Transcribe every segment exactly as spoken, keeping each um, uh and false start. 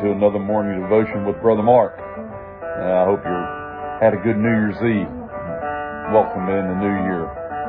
to another morning devotion with Brother Mark. Uh, I hope you had a good New Year's Eve. Welcome in the new year.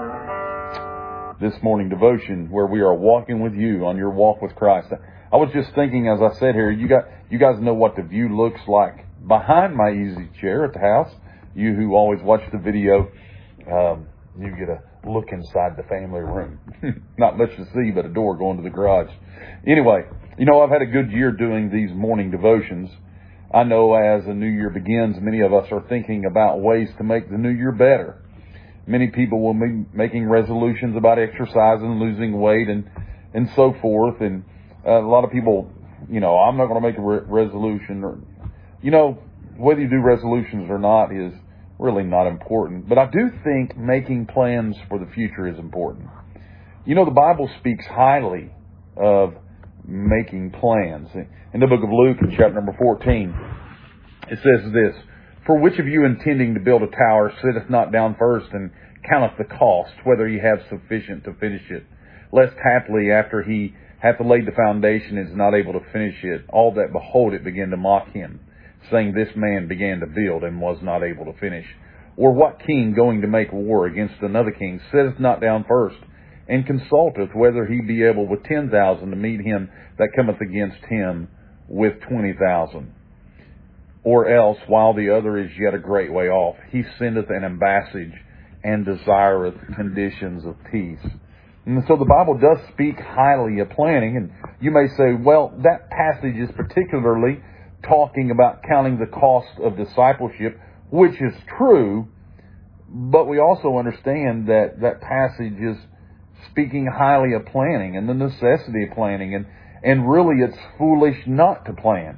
This morning devotion where we are walking with you on your walk with Christ. I was just thinking as I sat here, you got you guys know what the view looks like behind my easy chair at the house. You who always watch the video, um, you get a look inside the family room. Not much to see but a door going to the garage. Anyway, you know, I've had a good year doing these morning devotions. I know as the new year begins, many of us are thinking about ways to make the new year better. Many people will be making resolutions about exercising, losing weight, and and so forth. And uh, a lot of people, you know, I'm not going to make a re- resolution. Or, you know, whether you do resolutions or not is really not important. But I do think making plans for the future is important. You know, the Bible speaks highly of making plans. In the book of Luke, in chapter number fourteen, it says this: "For which of you intending to build a tower sitteth not down first and counteth the cost, whether he have sufficient to finish it? Lest haply after he hath laid the foundation is not able to finish it, all that behold it begin to mock him, saying, This man began to build and was not able to finish. Or what king going to make war against another king sitteth not down first, and consulteth whether he be able with ten thousand to meet him that cometh against him with twenty thousand? Or else, while the other is yet a great way off, he sendeth an ambassage and desireth conditions of peace." And so the Bible does speak highly of planning. And you may say, well, that passage is particularly talking about counting the cost of discipleship, which is true. But we also understand that that passage is speaking highly of planning and the necessity of planning. And, and really, it's foolish not to plan.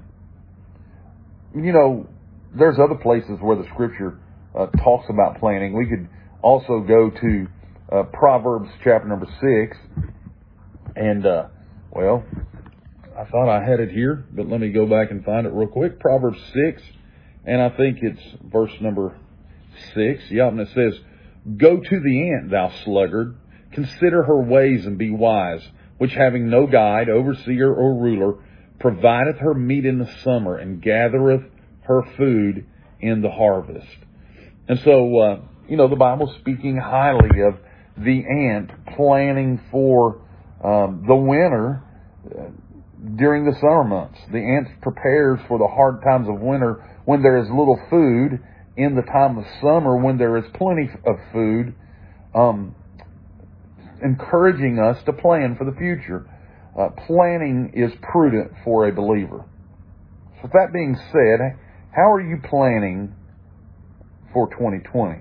You know, there's other places where the Scripture uh, talks about planning. We could also go to uh, Proverbs chapter number six. And, uh, well, I thought I had it here, but let me go back and find it real quick. Proverbs six, and I think it's verse number six. Yeah, and it says, "Go to the ant, thou sluggard, consider her ways and be wise, which having no guide, overseer, or ruler, provideth her meat in the summer, and gathereth her food in the harvest." And so, uh, you know, the Bible's speaking highly of the ant planning for um, the winter uh, during the summer months. The ant prepares for the hard times of winter when there is little food, in the time of summer when there is plenty of food, um, encouraging us to plan for the future. Uh, planning is prudent for a believer. So with that being said, how are you planning for twenty twenty?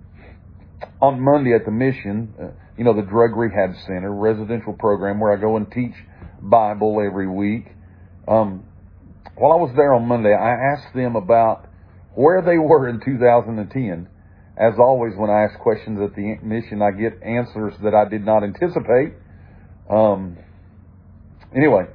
On Monday at the Mission, uh, you know, the Drug Rehab Center, residential program where I go and teach Bible every week. Um, while I was there on Monday, I asked them about where they were in two thousand ten. As always, when I ask questions at the Mission, I get answers that I did not anticipate. Um, Anyway,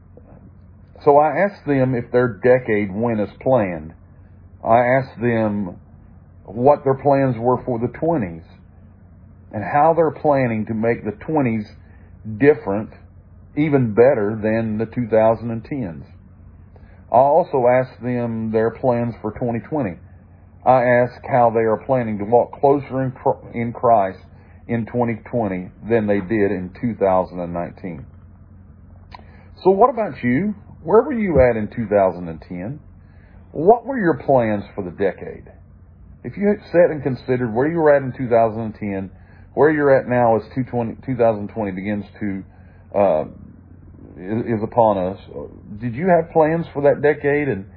so I asked them if their decade win is planned. I asked them what their plans were for the twenties and how they're planning to make the twenties different, even better than the two thousand tens. I also asked them their plans for twenty twenty. I asked how they are planning to walk closer in Christ in twenty twenty than they did in two thousand nineteen. So what about you? Where were you at in two thousand ten? What were your plans for the decade? If you had sat and considered where you were at in two thousand ten, where you're at now as two thousand twenty begins to, uh, is upon us, did you have plans for that decade? And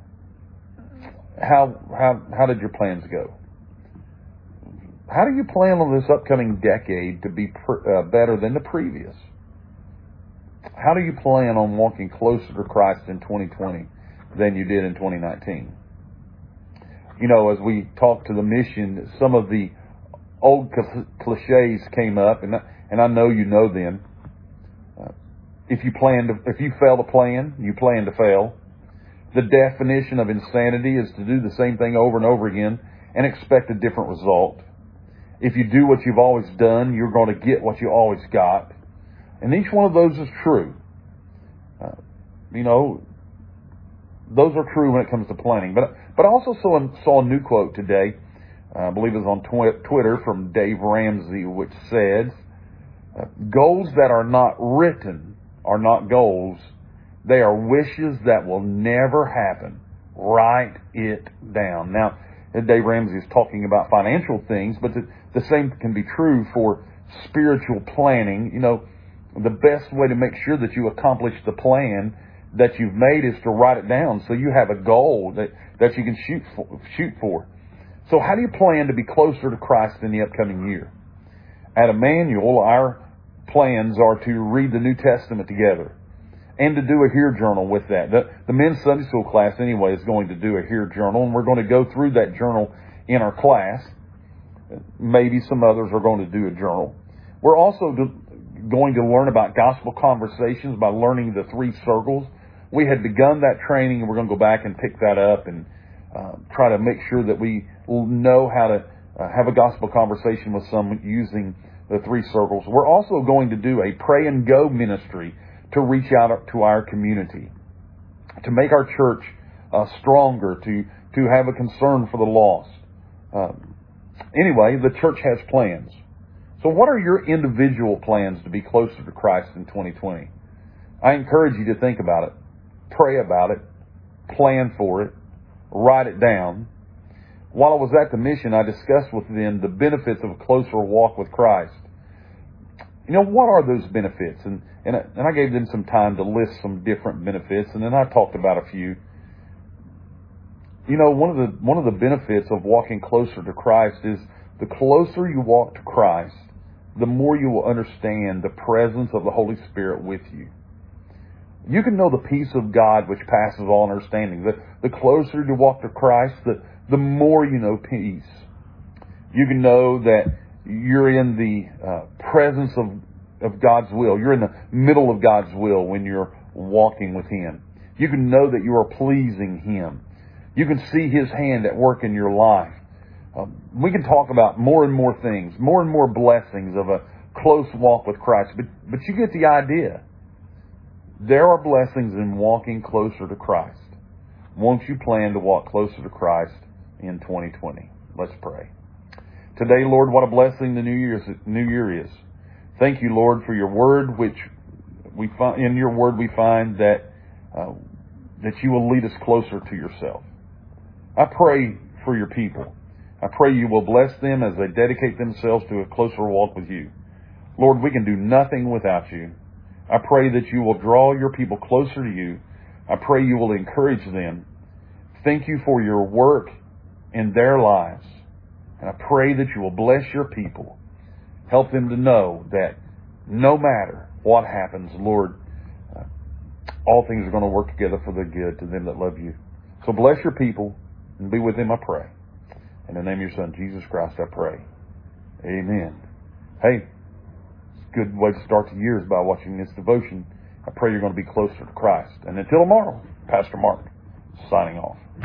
how, how, how did your plans go? How do you plan on this upcoming decade to be pr- uh, better than the previous? How do you plan on walking closer to Christ in twenty twenty than you did in twenty nineteen? You know, as we talked to the Mission, some of the old cliches came up, and and I know you know them. Uh, if you plan to, if you fail to plan, you plan to fail. The definition of insanity is to do the same thing over and over again and expect a different result. If you do what you've always done, you're going to get what you always got. And each one of those is true. Uh, you know, those are true when it comes to planning. But but I also saw, saw a new quote today. Uh, I believe it was on tw- Twitter from Dave Ramsey, which said, uh, goals that are not written are not goals. They are wishes that will never happen. Write it down. Now, Dave Ramsey is talking about financial things, but the, the same can be true for spiritual planning. You know, the best way to make sure that you accomplish the plan that you've made is to write it down so you have a goal that, that you can shoot for, shoot for. So how do you plan to be closer to Christ in the upcoming year? At Emmanuel, our plans are to read the New Testament together and to do a Hear Journal with that. The, the men's Sunday school class, anyway, is going to do a Hear Journal, and we're going to go through that journal in our class. Maybe some others are going to do a journal. We're also do, going to learn about gospel conversations by learning the three circles. We had begun that training, and we're going to go back and pick that up and uh, try to make sure that we know how to uh, have a gospel conversation with someone using the three circles. We're also going to do a pray and go ministry to reach out to our community, to make our church uh, stronger, to, to have a concern for the lost. Um, anyway, the church has plans. So what are your individual plans to be closer to Christ in twenty twenty? I encourage you to think about it, pray about it, plan for it, write it down. While I was at the mission, I discussed with them the benefits of a closer walk with Christ. You know, what are those benefits? And, and, I, and I gave them some time to list some different benefits, and then I talked about a few. You know, one of the one of the benefits of walking closer to Christ is the closer you walk to Christ, the more you will understand the presence of the Holy Spirit with you. You can know the peace of God which passes all understanding. The, the closer you walk to Christ, the, the more you know peace. You can know that you're in the uh, presence of, of God's will. You're in the middle of God's will when you're walking with Him. You can know that you are pleasing Him. You can see His hand at work in your life. Um, we can talk about more and more things, more and more blessings of a close walk with Christ. But, but you get the idea. There are blessings in walking closer to Christ. Won't you plan to walk closer to Christ in twenty twenty? Let's pray. Today, Lord, what a blessing the new year is. New year is. Thank you, Lord, for your word, which we find in your word we find that uh, that you will lead us closer to yourself. I pray for your people. I pray you will bless them as they dedicate themselves to a closer walk with you. Lord, we can do nothing without you. I pray that you will draw your people closer to you. I pray you will encourage them. Thank you for your work in their lives. And I pray that you will bless your people. Help them to know that no matter what happens, Lord, uh, all things are going to work together for the good to them that love you. So bless your people and be with them, I pray. In the name of your Son, Jesus Christ, I pray. Amen. Hey, it's a good way to start the year is by watching this devotion. I pray you're going to be closer to Christ. And until tomorrow, Pastor Mark, signing off.